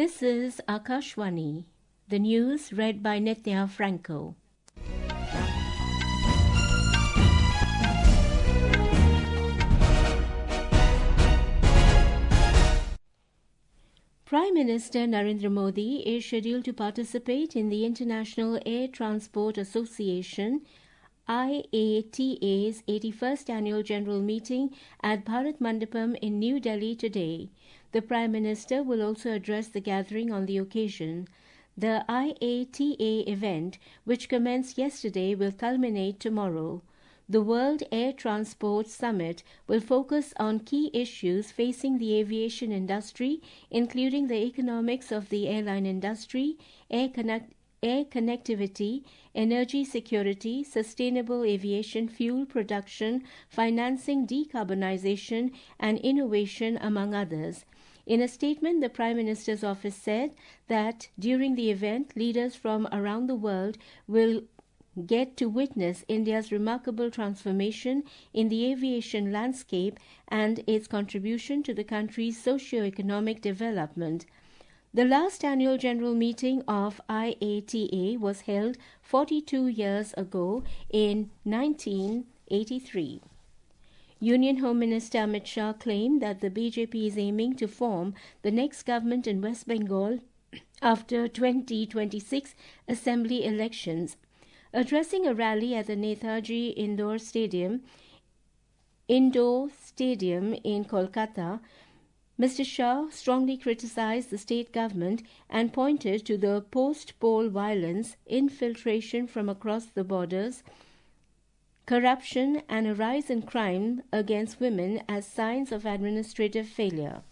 This is Akashwani, the news read by Nitya Franco. Prime Minister Narendra Modi is scheduled to participate in the International Air Transport Association IATA's 81st Annual General Meeting at Bharat Mandapam in New Delhi today. The Prime Minister will also address the gathering on the occasion. The IATA event, which commenced yesterday, will culminate tomorrow. The World Air Transport Summit will focus on key issues facing the aviation industry, including the economics of the airline industry, air connectivity, energy security, sustainable aviation fuel production, financing, decarbonization, and innovation, among others. In a statement, the Prime Minister's office said that during the event, leaders from around the world will get to witness India's remarkable transformation in the aviation landscape and its contribution to the country's socio-economic development. The last annual general meeting of IATA was held 42 years ago in 1983. Union Home Minister Amit Shah claimed that the BJP is aiming to form the next government in West Bengal after 2026 assembly elections. Addressing a rally at the Netaji Indoor Stadium in Kolkata, Mr. Shah strongly criticized the state government and pointed to the post-poll violence, infiltration from across the borders, corruption, and a rise in crime against women as signs of administrative failure.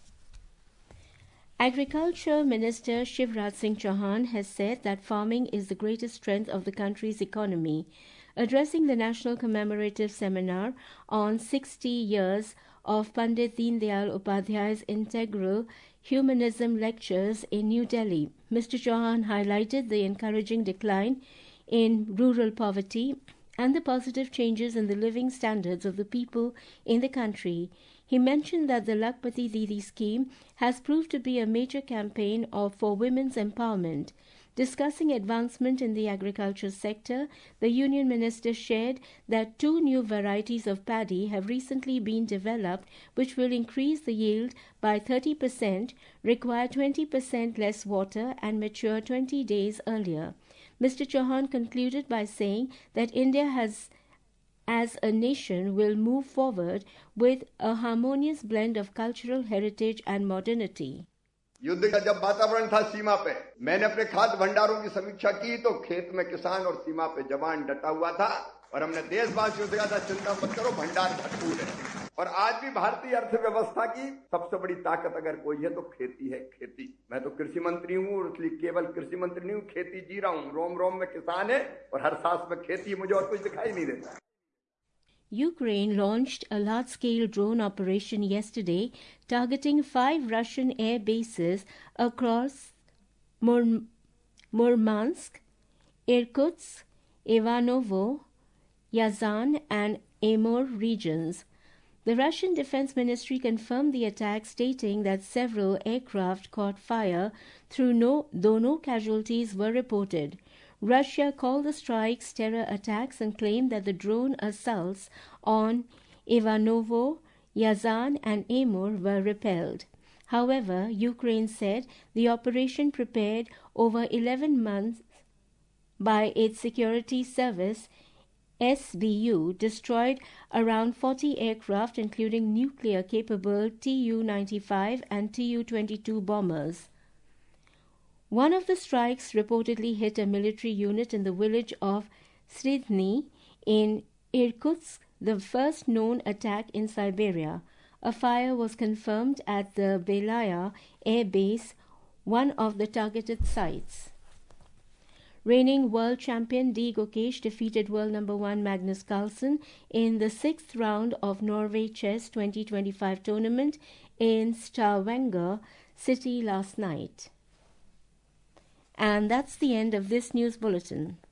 Agriculture Minister Shivraj Singh Chauhan has said that farming is the greatest strength of the country's economy. Addressing the National Commemorative Seminar on 60 years of Pandit Deen Dayal Upadhyay's Integral Humanism Lectures in New Delhi, Mr. Chauhan highlighted the encouraging decline in rural poverty and the positive changes in the living standards of the people in the country. He mentioned that the Lakpati Didi scheme has proved to be a major campaign for women's empowerment. Discussing advancement in the agriculture sector, the Union Minister shared that 2 new varieties of paddy have recently been developed which will increase the yield by 30%, require 20% less water, and mature 20 days earlier. Mr. Chauhan concluded by saying that India as a nation will move forward with a harmonious blend of cultural heritage and modernity. युद्ध का जब वातावरण था सीमा पे, मैंने अपने खाद्य भंडारों की समीक्षा की तो खेत में किसान और सीमा पे जवान डटा हुआ था और हमने देशवासियों से कहा था चिंता मत करो, भंडार भरपूर है। और आज भी भारतीय अर्थव्यवस्था की सबसे बड़ी ताकत अगर कोई है तो खेती है, खेती। मैं तो कृषि मंत्री हूँ और इसलिए केवल कृषि मंत्री नहीं हूँ, खेती जी रहा हूँ। रोम रोम में किसान है और हर सांस में खेती, मुझे और कुछ दिखाई नहीं देता। Ukraine launched a large-scale drone operation yesterday targeting 5 Russian air bases across Murmansk, Irkutsk, Ivanovo, Yazan, and Amur regions. The Russian Defense Ministry confirmed the attack, stating that several aircraft caught fire, though no casualties were reported. Russia called the strikes terror attacks and claimed that the drone assaults on Ivanovo, Yazan, and Amur were repelled. However, Ukraine said the operation prepared over 11 months by its security service SBU destroyed around 40 aircraft, including nuclear-capable Tu-95 and Tu-22 bombers. One of the strikes reportedly hit a military unit in the village of Sridny in Irkutsk, the first known attack in Siberia. A fire was confirmed at the Belaya Air Base, one of the targeted sites. Reigning world champion D. Gokesh defeated world number 1 Magnus Carlsen in the 6th round of Norway Chess 2025 tournament in Stavanger City last night. And that's the end of this news bulletin.